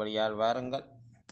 இருக்கின்றபடியால் வாருங்கள்.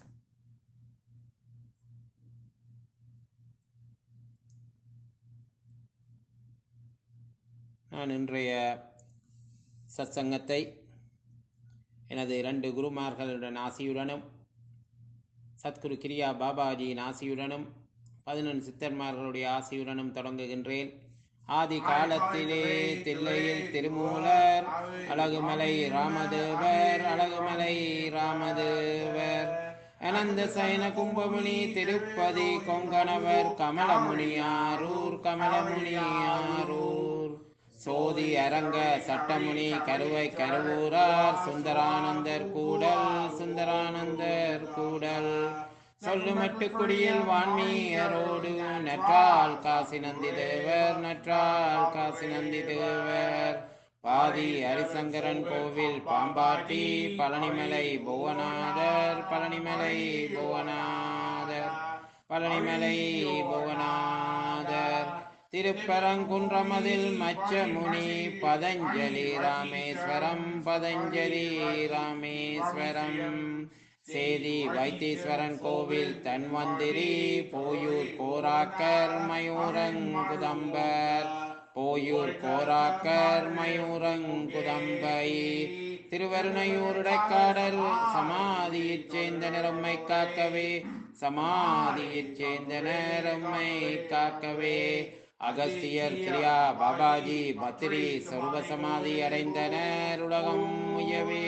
நான் இன்றைய சத்சங்கத்தை எனது 2 குருமார்களுடன் ஆசியுடனும் சத்குரு கிரியா பாபாஜியின் ஆசியுடனும் 11 சித்தர்மார்களுடைய ஆசியுடனும் தொடங்குகின்றேன். ஆதி காலத்திலே தில்லையில் திருமூலர் அழகுமலை ராமதேவர் அழகுமலை ராமதேவர் அனந்த சயன கும்பமுனி திருப்பதி கொங்கணவர் கமலமுனியாரூர் கமலமுனியாரூர் சோதி அரங்க சட்டமுனி கருவை கருவூரார் சுந்தரானந்தர் கூடல் சுந்தரானந்தர் கூடல் சொல்லுமட்டு குடியில் வான்மீயரோடு நற்றால் காசி நந்தி தேவர் நற்றால் காசி நந்தி தேவர் பாதி ஹரிசங்கரன் கோவில் பாம்பாட்டி பழனிமலை புவனாதர் பழனிமலை புவனாதர் பழனிமலை புவனாதர் திருப்பரங்குன்றமதில் மச்சமுனி பதஞ்சலி ராமேஸ்வரம் பதஞ்சலி ராமேஸ்வரம் சேதி வைத்தீஸ்வரன் கோவில் தன்வந்திரி போயூர் கோராக்கர் மயூரங்குதம்பர் போயூர் கோராக்கர் மயூரங்குதம்பை திருவருணையூருடைக்காடர் சமாதியைச் சேர்ந்த நிறம்மை காக்கவே சமாதியைச் சேர்ந்த நிறம்மை காக்கவே அகஸ்தியர் கிரியா பாபாஜி பத்ரி சொர்வ சமாதி அடைந்தனர் உலகம் முயவே.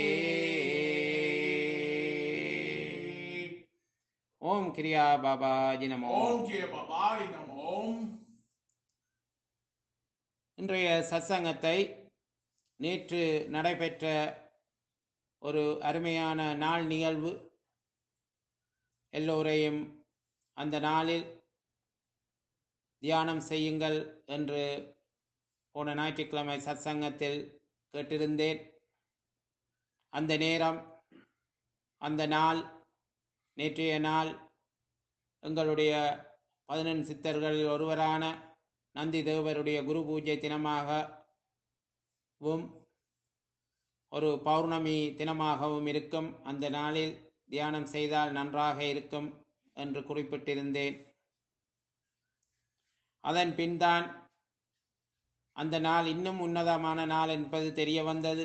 ஓம் கிரியா பாபாஜி நமோ. இன்றைய சத்சங்கத்தை நேற்று நடைபெற்ற ஒரு அருமையான நாள் நிகழ்வு எல்லோரையும் அந்த நாளில் தியானம் செய்யுங்கள் என்று போன ஞாயிற்றுக்கிழமை சத்சங்கத்தில் கேட்டிருந்தேன். அந்த நேரம் அந்த நாள் நேற்றைய நாள் எங்களுடைய 11 சித்தர்களில் ஒருவரான நந்தி தேவருடைய குரு பூஜை தினமாகவும் ஒரு பௌர்ணமி தினமாகவும் இருக்கும். அந்த நாளில் தியானம் செய்தால் நன்றாக இருக்கும் என்று குறிப்பிட்டிருந்தேன். அதன் பின்தான் அந்த நாள் இன்னும் உன்னதமான நாள் என்பது தெரிய வந்தது.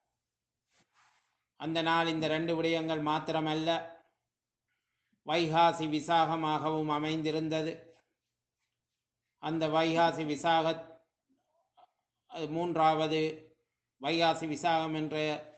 அந்த நாள் இந்த 2 விடயங்கள் மாத்திரமல்ல, வைகாசி விசாகமாகவும் அமைந்திருந்தது. அந்த வைகாசி விசாக 3வது வைகாசி விசாகம் என்ற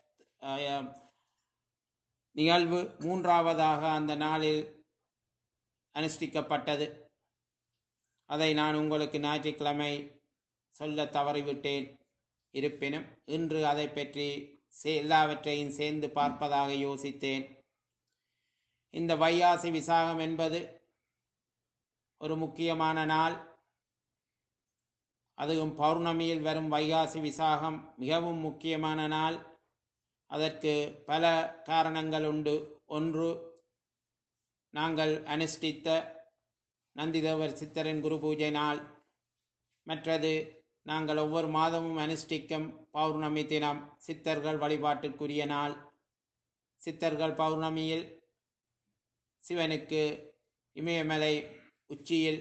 நிகழ்வு 3வதாக அந்த நாளில் அனுஷ்டிக்கப்பட்டது. அதை நான் உங்களுக்கு ஞாயிற்றுக்கிழமை சொல்ல தவறிவிட்டேன். இருப்பினும் இன்று அதை பற்றி எல்லாவற்றையும் சேர்ந்து பார்ப்பதாக யோசித்தேன். இந்த வைகாசி விசாகம் என்பது ஒரு முக்கியமான நாள். அதுவும் பௌர்ணமியில் வரும் வைகாசி விசாகம் மிகவும் முக்கியமான நாள். அதற்கு பல காரணங்கள் உண்டு. ஒன்று, நாங்கள் அனுஷ்டித்த நந்திதேவர் சித்தரின் குரு பூஜை நாள். மற்றது, நாங்கள் ஒவ்வொரு மாதமும் அனுஷ்டிக்கும் பௌர்ணமி தினம் சித்தர்கள் வழிபாட்டிற்குரிய நாள். சித்தர்கள் பௌர்ணமியில் சிவனுக்கு இமயமலை உச்சியில்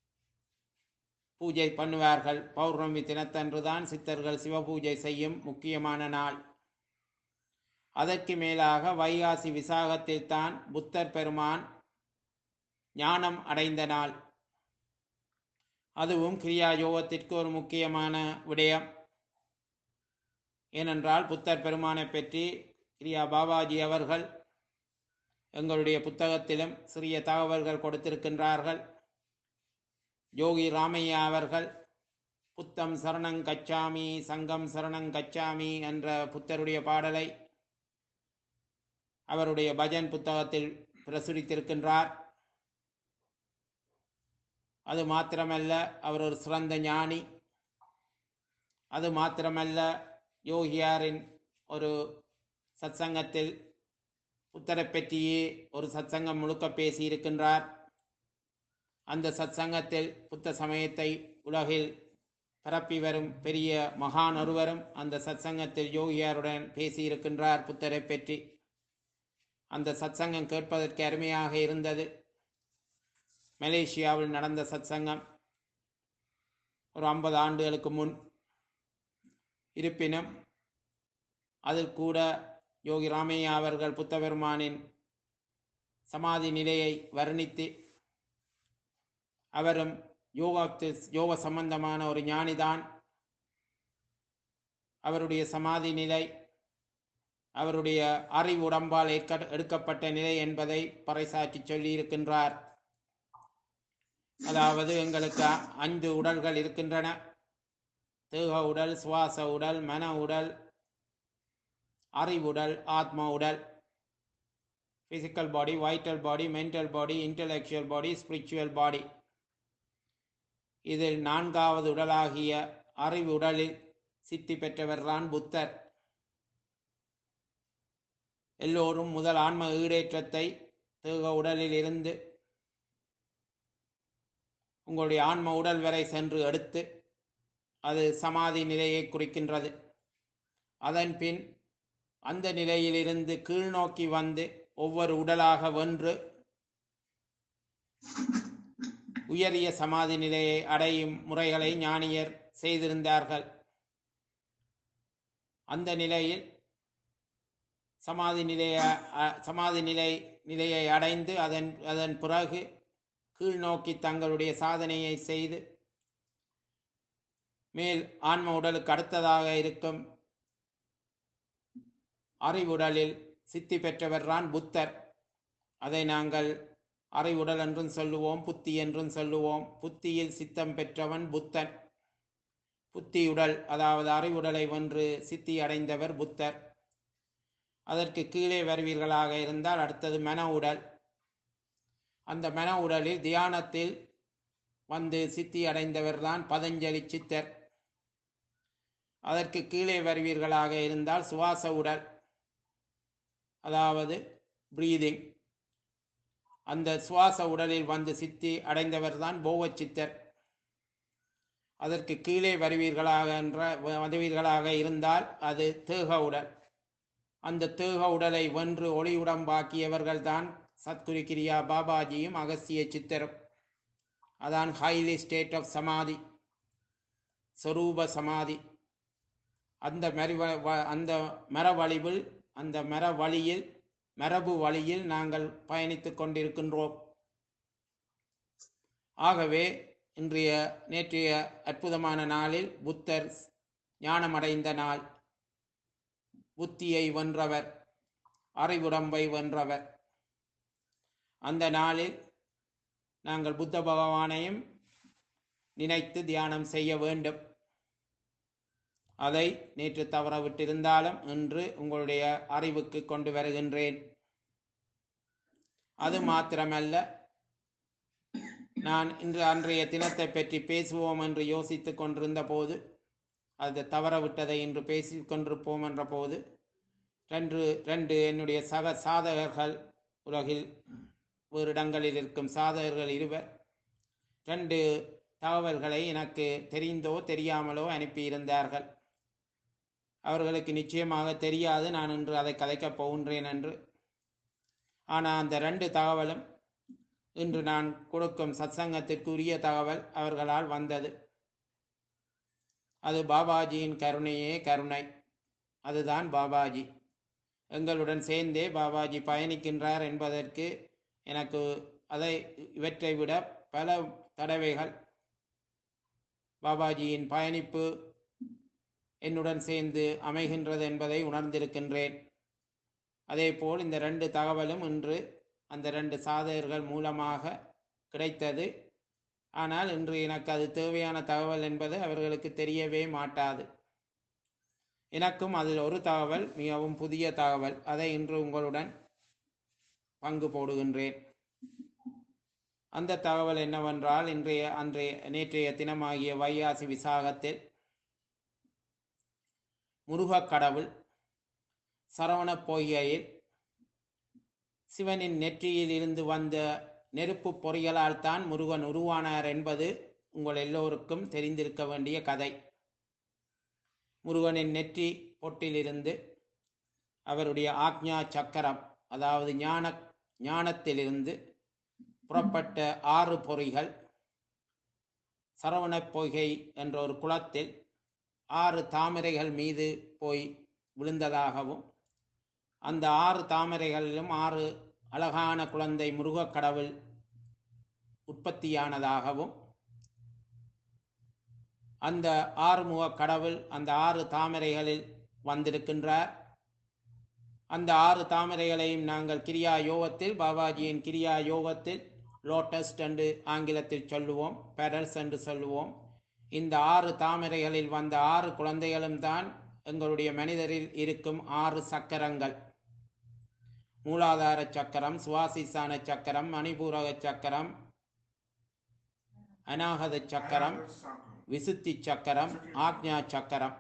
பூஜை பண்ணுவார்கள். பௌர்ணமி தினத்தன்றுதான் சித்தர்கள் சிவ பூஜை செய்யும் முக்கியமான நாள். அதற்கு மேலாக வைகாசி விசாகத்தில் தான் புத்தர் பெருமான் ஞானம் அடைந்த நாள். அதுவும் கிரியா யோகத்திற்கு ஒரு முக்கியமான விடயம். ஏனென்றால் புத்தர் பெருமானை பற்றி கிரியா பாபாஜி அவர்கள் எங்களுடைய புத்தகத்திலும் சிறிய தகவல்கள் கொடுத்திருக்கின்றார்கள். யோகி ராமையா அவர்கள் புத்தம் சரணங் கச்சாமி சங்கம் சரணங் கச்சாமி என்ற புத்தருடைய பாடலை அவருடைய பஜன் புத்தகத்தில் பிரசுரித்திருக்கின்றார். அது மாத்திரமல்ல, அவர் ஒரு சிறந்த ஞானி. அது மாத்திரமல்ல, யோகியாரின் ஒரு சத்சங்கத்தில் புத்தரை பற்றியே ஒரு சத்சங்கம் முழுக்க பேசியிருக்கின்றார். அந்த சத்சங்கத்தில் புத்த சமயத்தை உலகில் பரப்பி வரும் பெரிய மகான் ஒருவரும் அந்த சத்சங்கத்தில் யோகியாருடன் பேசியிருக்கின்றார் புத்தரை பற்றி. அந்த சத்சங்கம் கேட்பதற்கு அருமையாக இருந்தது. மலேசியாவில் நடந்த சத்சங்கம் ஒரு 50 ஆண்டுகளுக்கு முன். இருப்பினும் அதில் கூட யோகி ராமையா அவர்கள் புத்த பெருமானின் சமாதி நிலையை வர்ணித்து, அவரும் யோக சம்பந்தமான ஒரு ஞானிதான், அவருடைய சமாதி நிலை அவருடைய அறிவு உடம்பால் எடுக்கப்பட்ட நிலை என்பதை பறைசாற்றி சொல்லி இருக்கின்றார். அதாவது எங்களுக்கு 5 உடல்கள் இருக்கின்றன: தேக உடல், சுவாச உடல், மன உடல், அறிவுடல், ஆத்ம உடல். Physical body, vital body, mental body, intellectual body, spiritual body. இதில் 4வது உடலாகிய அறிவு உடலில் சித்தி பெற்றவர்தான் புத்தர். எல்லோரும் முதல் ஆன்ம ஈடேற்றத்தை தேக உடலில் இருந்து உங்களுடைய ஆன்ம உடல் வரை சென்று எடுத்து, அது சமாதி நிலையை குறிக்கின்றது. அதன் பின் அந்த நிலையிலிருந்து கீழ் நோக்கி வந்து ஒவ்வொரு உடலாக வென்று உயரிய சமாதி நிலையை அடையும் முறைகளை ஞானியர் செய்திருந்தார்கள். அந்த நிலையில் சமாதி நிலையை அடைந்து அதன் பிறகு கீழ் நோக்கி தங்களுடைய சாதனையை செய்து மேல் ஆன்ம உடலுக்கு அடுத்ததாக இருக்கும் அறிவுடலில் சித்தி பெற்றவர்தான் புத்தர். அதை நாங்கள் அறிவுடல் என்றும் சொல்லுவோம், புத்தி என்றும் சொல்லுவோம். புத்தியில் சித்தம் பெற்றவன் புத்தன். புத்தியுடல், அதாவது அறிவுடலை வென்று சித்தி அடைந்தவர் புத்தர். அதற்கு கீழே வருவீர்களாக இருந்தால் அடுத்தது மன உடல். அந்த மன உடலில் தியானத்தில் வந்து சித்தி அடைந்தவர்தான் பதஞ்சலி சித்தர். அதற்கு கீழே வருவீர்களாக இருந்தால் சுவாச உடல், அதாவது பிரீதிங். அந்த சுவாச உடலில் வந்து சித்தி அடைந்தவர்தான் போவச்சித்தர். அதற்கு கீழே வருவீர்களாக இருந்தால் அது தேக உடல். அந்த தேக உடலை வென்று ஒளியுடம்பாக்கியவர்கள் தான் சத்குரு கிரியா பாபாஜியும் அகஸ்திய சித்தரும். அதான் ஹைலி ஸ்டேட் ஆஃப் சமாதி, சொரூப சமாதி. அந்த மரபு வழியில் நாங்கள் பயணித்துக் கொண்டிருக்கின்றோம். ஆகவே நேற்றைய அற்புதமான நாளில் புத்தர் ஞானமடைந்த நாள். புத்தியை வென்றவர், அறிவுடம்பை வென்றவர். அந்த நாளில் நாங்கள் புத்த பகவானையும் நினைத்து தியானம் செய்ய வேண்டும். அதை நேற்று தவற விட்டிருந்தாலும் இன்று உங்களுடைய அறிவுக்கு கொண்டு வருகின்றேன். அது மாத்திரமல்ல, நான் அன்றைய தினத்தை பற்றி பேசுவோம் என்று யோசித்துக் கொண்டிருந்த போது, அது தவற விட்டதை இன்று பேசிக் கொண்டிருப்போம் என்ற போது, ரெண்டு என்னுடைய சக சாதகர்கள், உலகில் வேறு இடங்களில் இருக்கும் சாதகர்கள் 2 தகவல்களை எனக்கு தெரிந்தோ தெரியாமலோ அனுப்பியிருந்தார்கள். அவர்களுக்கு நிச்சயமாக தெரியாது நான் இன்று அதை கதைக்கப் போகின்றேன் என்று. ஆனால் அந்த 2 தகவலும் இன்று நான் கொடுக்கும் சத்சங்கத்திற்குரிய தகவல் அவர்களால் வந்தது. அது பாபாஜியின் கருணையே கருணை. அதுதான் பாபாஜி. எங்களுடன் சேர்ந்தே பாபாஜி பயணிக்கின்றார் என்பதற்கு எனக்கு இவற்றை விட பல தடவைகள் பாபாஜியின் பயணிப்பு என்னுடன் சேர்ந்து அமைகின்றது என்பதை உணர்ந்திருக்கின்றேன். அதேபோல் இந்த 2 தகவலும் இன்று அந்த 2 சாதகர்கள் மூலமாக கிடைத்தது. ஆனால் இன்று எனக்கு அது தேவையான தகவல் என்பது அவர்களுக்கு தெரியவே மாட்டாது. எனக்கும் அதில் ஒரு தகவல் மிகவும் புதிய தகவல். அதை இன்று உங்களுடன் பங்கு போடுகின்றேன். அந்த தகவல் என்னவென்றால், நேற்றைய தினமாகிய வைகாசி விசாகத்தில் முருகக் கடவுள் சரவண பொய்கையில் சிவனின் நெற்றியில் இருந்து வந்த நெருப்பு பொறிகளால் தான் முருகன் உருவானார் என்பது உங்கள் எல்லோருக்கும் தெரிந்திருக்க வேண்டிய கதை. முருகனின் நெற்றி பொட்டிலிருந்து அவருடைய ஆக்ஞா சக்கரம், அதாவது ஞானத்திலிருந்து புறப்பட்ட 6 பொறிகள் சரவணப் பொய்கை என்ற ஒரு குளத்தில் 6 தாமரைகள் மீது போய் விழுந்ததாகவும், அந்த 6 தாமரைகளிலும் 6 அழகான குழந்தை முருகக் கடவுள் உற்பத்தியானதாகவும், அந்த 6 முகக் கடவுள் அந்த 6 தாமரைகளில் வந்திருக்கின்றார். அந்த 6 தாமரைகளையும் நாங்கள் கிரியா யோகத்தில், பாபாஜியின் கிரியா யோகத்தில் லோட்டஸ் என்று ஆங்கிலத்தில் சொல்லுவோம், பெரல்ஸ் என்று சொல்லுவோம். இந்த 6 தாமரைகளில் வந்த 6 குழந்தைகளும் தான் எங்களுடைய மனிதரில் இருக்கும் 6 சக்கரங்கள். மூலாதார சக்கரம், சுவாசிசான சக்கரம், மணிபூரக சக்கரம், அநாகத சக்கரம், விசுத்தி சக்கரம், ஆக்ஞா சக்கரம்.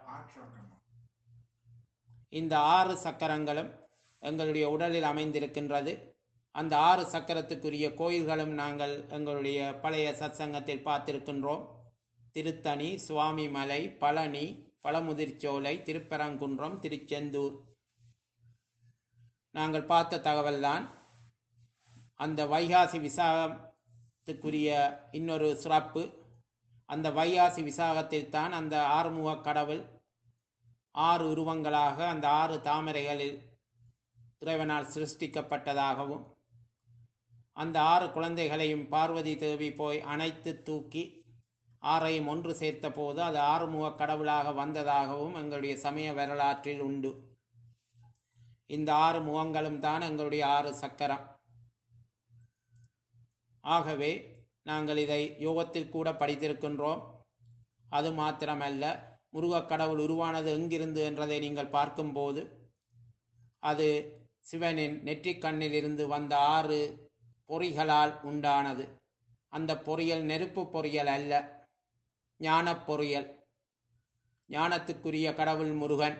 இந்த 6 சக்கரங்களும் எங்களுடைய உடலில் அமைந்திருக்கின்றது. அந்த 6 சக்கரத்துக்குரிய கோயில்களும் நாங்கள் எங்களுடைய பழைய சத்சங்கத்தில் பார்த்திருக்கின்றோம். திருத்தணி, சுவாமிமலை, பழனி, பழமுதிர்ச்சோலை, திருப்பரங்குன்றம், திருச்செந்தூர். நாங்கள் பார்த்த தகவல்தான். அந்த வைகாசி விசாகத்துக்குரிய இன்னொரு சிறப்பு, அந்த வைகாசி விசாகத்தில் தான் அந்த 6 முகக் கடவுள் 6 உருவங்களாக அந்த 6 தாமரைகளில் இறைவனால் சிருஷ்டிக்கப்பட்டதாகவும், அந்த 6 குழந்தைகளையும் பார்வதி தேவி போய் அணைத்து தூக்கி 6ஐயும் ஒன்று சேர்த்த போது அது 6 முகக் கடவுளாக வந்ததாகவும் எங்களுடைய சமய வரலாற்றில் உண்டு. இந்த 6 முகங்களும் தான் எங்களுடைய 6 சக்கரம். ஆகவே நாங்கள் இதை யோகத்தில் கூட படித்திருக்கின்றோம். அது மாத்திரமல்ல, முருகக் கடவுள் உருவானது எங்கிருந்து என்றதை நீங்கள் பார்க்கும்போது அது சிவனின் நெற்றிக் கண்ணில் இருந்து வந்த 6 பொறிகளால் உண்டானது. அந்த பொறியல் நெருப்பு பொறியல் அல்ல, ஞானப் பொறியல். ஞானத்துக்குரிய கடவுள் முருகன்.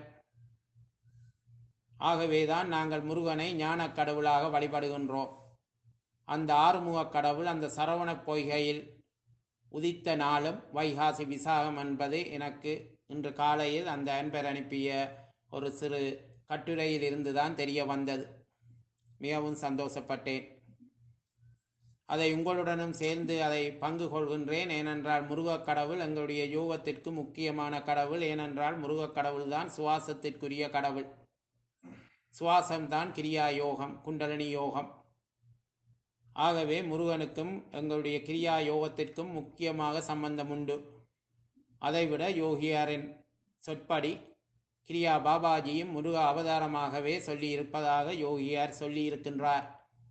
ஆகவேதான் நாங்கள் முருகனை ஞானக் கடவுளாக வழிபடுகின்றோம். அந்த 6 முகக் கடவுள் அந்த சரவணப் பொய்கையில் உதித்த நாளும் வைகாசி விசாகம் என்பது எனக்கு இன்று காலையில் அந்த அன்பர் அனுப்பிய ஒரு சிறு கட்டுரையில் இருந்துதான் தெரிய வந்தது. மிகவும் சந்தோஷப்பட்டேன். அதை உங்களுடனும் சேர்ந்து அதை பங்கு கொள்கின்றேன். ஏனென்றால் முருகக் கடவுள் எங்களுடைய யோகத்திற்கு முக்கியமான கடவுள். ஏனென்றால் முருகக் கடவுள் தான் சுவாசத்திற்குரிய கடவுள். சுவாசம்தான் கிரியா யோகம், குண்டலினி யோகம். ஆகவே முருகனுக்கும் எங்களுடைய கிரியா யோகத்திற்கும் முக்கியமாக சம்பந்தம் உண்டு. அதைவிட யோகியாரின் சொற்படி கிரியா பாபாஜியும் முருக அவதாரமாகவே சொல்லி இருப்பதாக யோகியார் சொல்லி இருக்கின்றார்.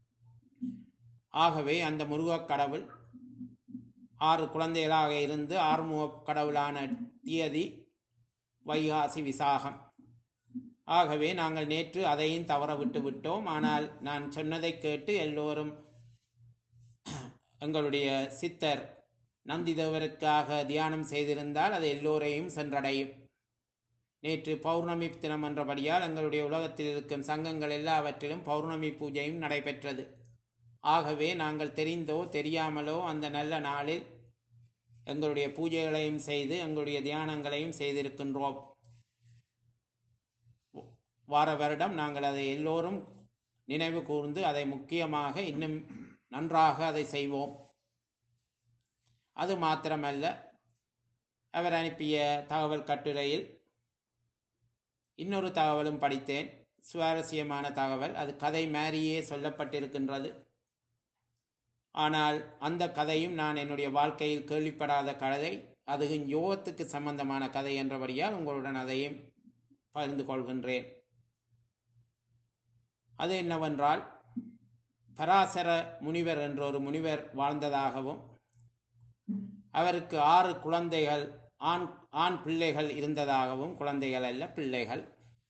ஆகவே அந்த முருகக் கடவுள் 6 குழந்தைகளாக இருந்து 6 முகக் கடவுளான தியதி வைகாசி விசாகம். ஆகவே நாங்கள் நேற்று அதையும் தவற விட்டு விட்டோம். ஆனால் நான் சொன்னதை கேட்டு எல்லோரும் எங்களுடைய சித்தர் நந்திதேவருக்காக தியானம் செய்திருந்தால் அது எல்லோரையும் சென்றடையும். நேற்று பௌர்ணமி தினம் என்றபடியால் எங்களுடைய உலகத்தில் இருக்கும் சங்கங்கள் எல்லாவற்றிலும் பௌர்ணமி பூஜையும் நடைபெற்றது. ஆகவே நாங்கள் தெரிந்தோ தெரியாமலோ அந்த நல்ல நாளில் எங்களுடைய பூஜைகளையும் செய்து எங்களுடைய தியானங்களையும் செய்திருக்கின்றோம். வார வருடம் நாங்கள் அதை எல்லோரும் நினைவு கூர்ந்து அதை முக்கியமாக இன்னும் நன்றாக அதை செய்வோம். அது மாத்திரமல்ல, அவர் அனுப்பிய தகவல் கட்டுரையில் இன்னொரு தகவலும் படித்தேன். சுவாரஸ்யமான தகவல். அது கதை மாதிரியே சொல்லப்பட்டிருக்கின்றது. ஆனால் அந்த கதையும் நான் என்னுடைய வாழ்க்கையில் கேள்விப்படாத கதை. அது யோகத்துக்கு சம்பந்தமான கதை என்றபடியால் உங்களுடன் அதையும் பகிர்ந்து கொள்கின்றேன். அது என்னவென்றால், பராசர முனிவர் என்ற ஒரு முனிவர் வாழ்ந்ததாகவும் அவருக்கு 6 குழந்தைகள், ஆண் பிள்ளைகள் இருந்ததாகவும், குழந்தைகள் அல்ல பிள்ளைகள்.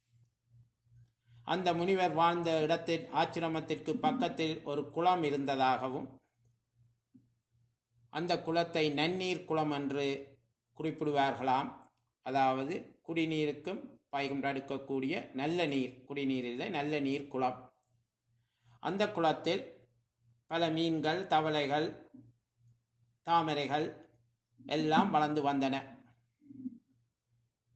அந்த முனிவர் வாழ்ந்த இடத்தில் ஆச்சிரமத்திற்கு பக்கத்தில் ஒரு குளம் இருந்ததாகவும், அந்த குளத்தை நன்னீர் குளம் என்று குறிப்பிடுவார்களாம். அதாவது குடிநீருக்கும் பயன்படுத்தக்கூடிய நல்ல நீர், குடிநீர் இல்லை, நல்ல நீர் குளம். அந்த குளத்தில் பல மீன்கள், தவளைகள், தாமரைகள் எல்லாம் வளர்ந்து வந்தன.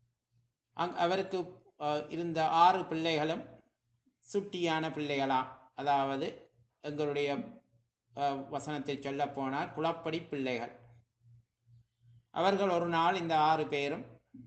அவருக்கு இருந்த 6 பிள்ளைகளும் சுட்டியான பிள்ளைகளாம். அதாவது எங்களுடைய வசனத்தை சொல்ல போனால் குளப்படி பிள்ளைகள். அவர்கள் ஒரு நாள் இந்த 6 பேரும்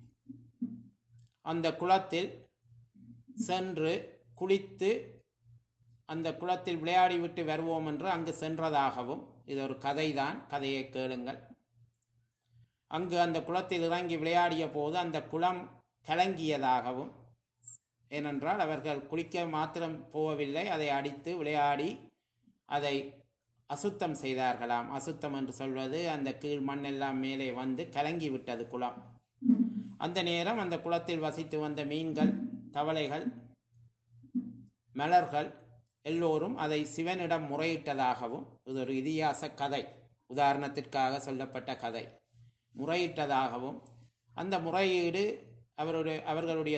அந்த குளத்தில் சென்று குளித்து அந்த குளத்தில் விளையாடி விட்டு வருவோம் என்று அங்கு சென்றதாகவும், இது ஒரு கதைதான், கதையை கேளுங்கள். அங்கு அந்த குளத்தில் இறங்கி விளையாடிய போது அந்த குளம் கலங்கியதாகவும், ஏனென்றால் அவர்கள் குளிக்க மாத்திரம் போகவில்லை, அதை அடித்து விளையாடி அதை அசுத்தம் செய்தார்களாம். அசுத்தம் என்று சொல்வது அந்த கீழ் மண்ணெல்லாம் மேலே வந்து கலங்கி விட்டது குளம். அந்த நேரம் அந்த குளத்தில் வசித்து வந்த மீன்கள், தவளைகள், மலர்கள் எல்லோரும் அதை சிவனிடம் முறையிட்டதாகவும், இது ஒரு இதிகாச கதை, உதாரணத்திற்காக சொல்லப்பட்ட கதை, முறையிட்டதாகவும், அந்த முறையீடு அவர்களுடைய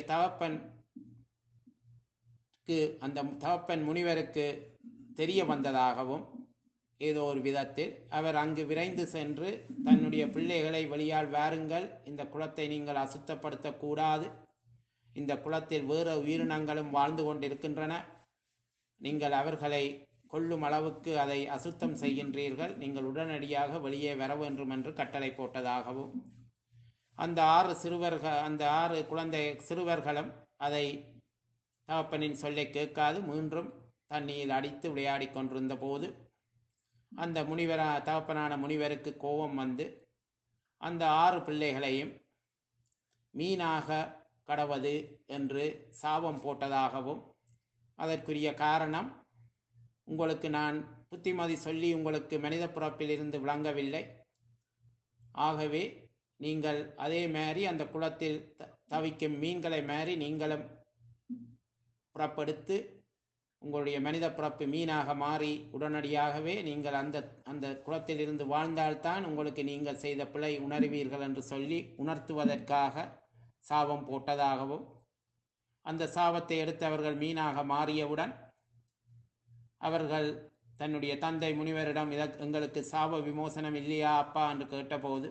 அந்த தகப்பன் முனிவருக்கு தெரிய வந்ததாகவும், ஏதோ ஒரு விதத்தில் அவர் அங்கு விரைந்து சென்று தன்னுடைய பிள்ளைகளை வெளியால் வாருங்கள், இந்த குளத்தை நீங்கள் அசுத்தப்படுத்தக்கூடாது, இந்த குளத்தில் வேறு உயிரினங்களும் வாழ்ந்து கொண்டிருக்கின்றன, நீங்கள் அவர்களை கொல்லும் அளவுக்கு அதை அசுத்தம் செய்கின்றீர்கள், நீங்கள் உடனடியாக வெளியே வர வேண்டும் என்று கட்டளை போட்டதாகவும், அந்த 6 குழந்தை சிறுவர்களும் அதை தகப்பனின் சொல்லை கேட்காது மீண்டும் தண்ணீரில் அடித்து விளையாடி கொண்டிருந்த போது அந்த தகப்பனான முனிவருக்கு கோபம் வந்து அந்த 6 பிள்ளைகளையும் மீனாக கடவது என்று சாபம் போட்டதாகவும், அதற்குரிய காரணம், உங்களுக்கு நான் புத்திமதி சொல்லி உங்களுக்கு மனித பிறப்பில் இருந்து விளங்கவில்லை, ஆகவே நீங்கள் அதே மாதிரி அந்த குளத்தில் தவிக்கும் மீன்களை மாறி நீங்களும் புறப்படுத்து உங்களுடைய மனித பிறப்பு மீனாக மாறி உடனடியாகவே நீங்கள் அந்த குளத்தில் இருந்து வாழ்ந்தால்தான் உங்களுக்கு நீங்கள் செய்த பிழை உணர்வீர்கள் என்று சொல்லி உணர்த்துவதற்காக சாபம் போட்டதாகவும், அந்த சாபத்தை எடுத்து அவர்கள் மீனாக மாறியவுடன் அவர்கள் தன்னுடைய தந்தை முனிவரிடம் எங்களுக்கு சாப விமோசனம் இல்லையா அப்பா என்று கேட்டபோது,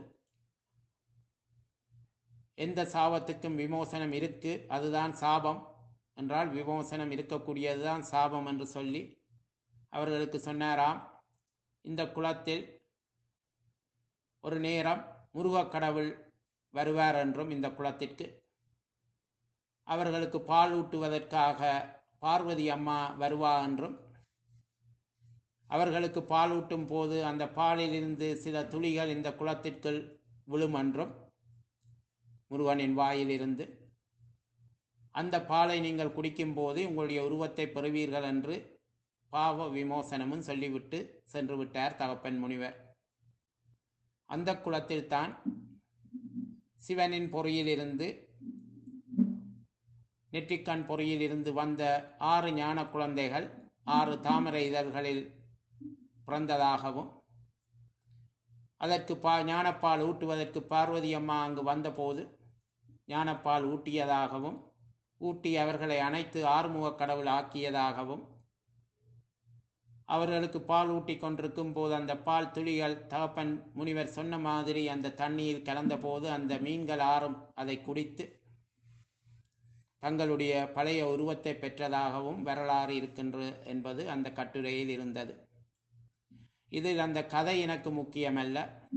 எந்த சாபத்துக்கும் விமோசனம் இருக்கு, அதுதான் சாபம் என்றால் விமோசனம் இருக்கக்கூடியதுதான் சாபம் என்று சொல்லி அவர்களுக்கு சொன்னாராம், இந்த குளத்தில் ஒரு நேரம் முருகக் கடவுள் வருவார் என்றும், இந்த குளத்திற்கு அவர்களுக்கு பால் ஊட்டுவதற்காக பார்வதி அம்மா வருவா என்றும், அவர்களுக்கு பால் ஊட்டும் போது அந்த பாலில் இருந்து சில துளிகள் இந்த குளத்திற்குள் விழும் என்றும், முருகனின் வாயிலிருந்து அந்த பாலை நீங்கள் குடிக்கும் போது உங்களுடைய உருவத்தை பெறுவீர்கள் என்று பாவ விமோசனமும் சொல்லிவிட்டு சென்று விட்டார் தகப்பன் முனிவர். அந்த குளத்தில் தான் சிவனின் பொறியிலிருந்து, நெற்றிக்கண் பொறியில் இருந்து வந்த 6 ஞான குழந்தைகள் 6 தாமரை இதழ்களில் பிறந்ததாகவும், அதற்கு ஞானப்பால் ஊட்டுவதற்கு பார்வதி அம்மா அங்கு வந்தபோது ஞானப்பால் ஊட்டியதாகவும், ஊட்டி அவர்களை அனைத்து 6முக கடவுள் ஆக்கியதாகவும், அவர்களுக்கு பால் ஊட்டி கொண்டிருக்கும் போது அந்த பால் துளிகள் தகப்பன் முனிவர் சொன்ன மாதிரி அந்த தண்ணீர் கலந்த போது அந்த மீன்கள் 6ம் அதை குடித்து தங்களுடைய பழைய உருவத்தை பெற்றதாகவும் வரலாறு இருக்கின்ற என்பது அந்த கட்டுரையில் இருந்தது. இதில் அந்த கதை எனக்கு முக்கியமல்ல.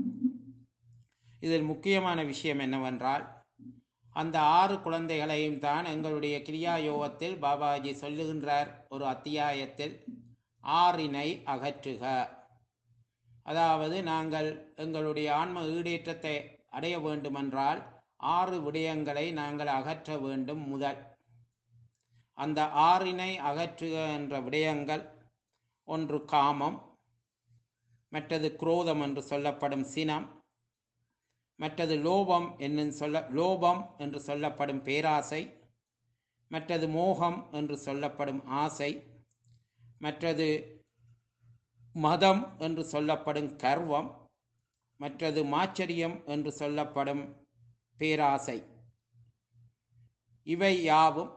இதில் முக்கியமான விஷயம் என்னவென்றால், அந்த 6 குழந்தைகளையும் தான் எங்களுடைய கிரியா யோகத்தில் பாபாஜி சொல்லுகின்றார் ஒரு அத்தியாயத்தில், 6னை அகற்றுக. அதாவது நாங்கள் எங்களுடைய ஆன்ம ஈடேற்றத்தை அடைய வேண்டுமென்றால் 6 விடயங்களை நாங்கள் அகற்ற வேண்டும். முதல் அந்த 6னை அகற்றுக என்ற விடயங்கள், ஒன்று காமம், மற்றது குரோதம் என்று சொல்லப்படும் சினம், மற்றது லோபம் என்று சொல்லப்படும் பேராசை, மற்றது மோகம் என்று சொல்லப்படும் ஆசை, மற்றது மதம் என்று சொல்லப்படும் கர்வம், மற்றது மாச்சரியம் என்று சொல்லப்படும் பேராசை. இவை யாவும்,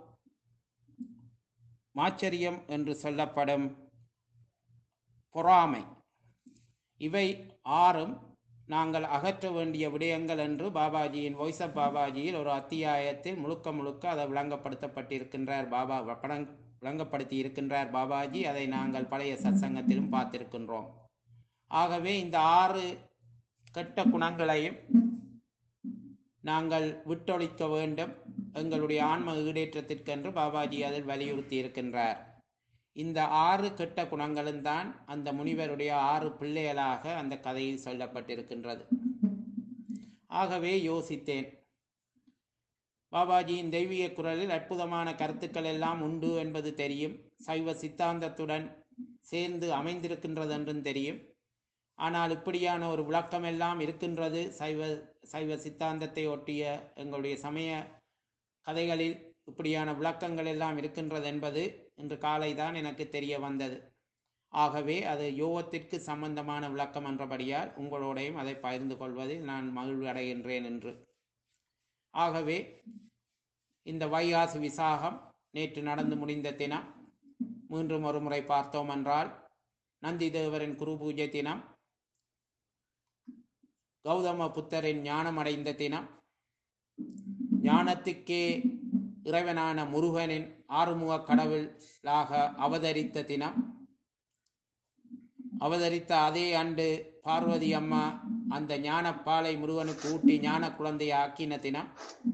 மாச்சரியம் என்று சொல்லப்படும் பொறாமை, இவை 6ம் நாங்கள் அகற்ற வேண்டிய விடயங்கள் என்று பாபாஜியின் வாய்ஸ் ஆஃப் பாபாஜியில் ஒரு அத்தியாயத்தில் முழுக்க அதை விளங்கப்படுத்தப்பட்டிருக்கின்றார் பாபா விளங்கப்படுத்தி இருக்கின்றார் பாபாஜி. அதை நாங்கள் பழைய சத்சங்கத்திலும் பார்த்திருக்கின்றோம். ஆகவே இந்த 6 கெட்ட குணங்களையும் நாங்கள் விட்டொழிக்க வேண்டும், எங்களுடைய ஆன்ம ஈடேற்றத்திற்கென்று பாபாஜி அதில் வலியுறுத்தி இருக்கின்றார். இந்த 6 கெட்ட குணங்களும் தான் அந்த முனிவருடைய 6 பிள்ளைகளாக அந்த கதையில் சொல்லப்பட்டிருக்கின்றது. ஆகவே யோசித்தேன், பாபாஜியின் தெய்வீக குரலில் அற்புதமான கருத்துக்கள் எல்லாம் உண்டு என்பது தெரியும், சைவ சித்தாந்தத்துடன் சேர்ந்து அமைந்திருக்கின்றது என்றும் தெரியும். ஆனால் இப்படியான ஒரு விளக்கம் எல்லாம் இருக்கின்றது சைவ சித்தாந்தத்தை ஒட்டிய எங்களுடைய சமய கதைகளில் இப்படியான விளக்கங்கள் எல்லாம் இருக்கின்றது என்பது இன்று காலை தான் எனக்கு தெரிய வந்தது. ஆகவே அது யோகத்திற்கு சம்பந்தமான விளக்கம் என்றபடியால் உங்களோடையும் அதை பகிர்ந்து கொள்வதில் நான் மகிழ்வு அடைகின்றேன் என்று. ஆகவே இந்த வைகாசி விசாகம் நேற்று நடந்து முடிந்த தினம். மீண்டும் ஒரு முறை பார்த்தோம் என்றால் நந்தி தேவரின் குரு பூஜை தினம், கௌதம புத்தரின் ஞானம் அடைந்த தினம், ஞானத்துக்கே இறைவனான முருகனின் ஆறுமுக கடவுளாக அவதரித்த தினம், அவதரித்த அதே ஆண்டு பார்வதி அம்மா அந்த ஞானப்பாலை முருகனுக்கு ஊட்டி ஞான குழந்தையை ஆக்கின தினம்.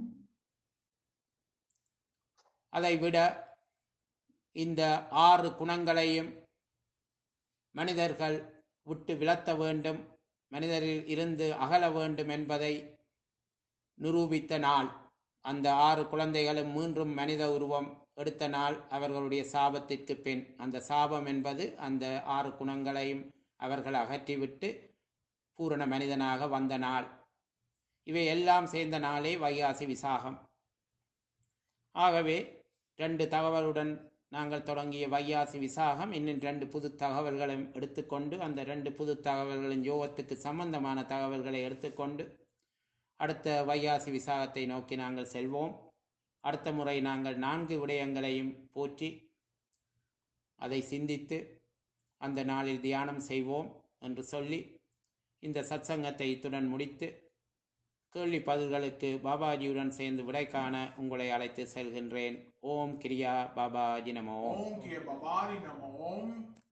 அதை விட இந்த 6 குணங்களையும் மனிதர்கள் விட்டு விலத்த வேண்டும், மனிதரில் இருந்து அகல வேண்டும் என்பதை நிரூபித்த நாள். அந்த 6 குழந்தைகளும் மீண்டும் மனித உருவம் எடுத்த நாள் அவர்களுடைய சாபத்திற்கு பின். அந்த சாபம் என்பது அந்த 6 குணங்களையும் அவர்கள் அகற்றிவிட்டு பூரண மனிதனாக வந்த நாள். இவை எல்லாம் சேர்ந்த நாளே வைகாசி விசாகம். ஆகவே 2 தகவலுடன் நாங்கள் தொடங்கிய வைகாசி விசாகம் இன்னும் 2 புது தகவல்களையும் எடுத்துக்கொண்டு, அந்த 2 புது தகவல்களின் யோகத்துக்கு சம்பந்தமான தகவல்களை எடுத்துக்கொண்டு அடுத்த வைகாசி விசாகத்தை நோக்கி நாங்கள் செல்வோம். அடுத்த முறை நாங்கள் 4 விடயங்களையும் போற்றி அதை சிந்தித்து அந்த நாளில் தியானம் செய்வோம் என்று சொல்லி இந்த சத்சங்கத்தை இத்துடன் முடித்து கேள்வி பதில்களுக்கு பாபாஜியுடன் சேர்ந்து விடை காண உங்களை அழைத்து செல்கின்றேன். ஓம் கிரியா பாபாஜி நமோ. ஓம் கிரியா பாபாஜி நமோ.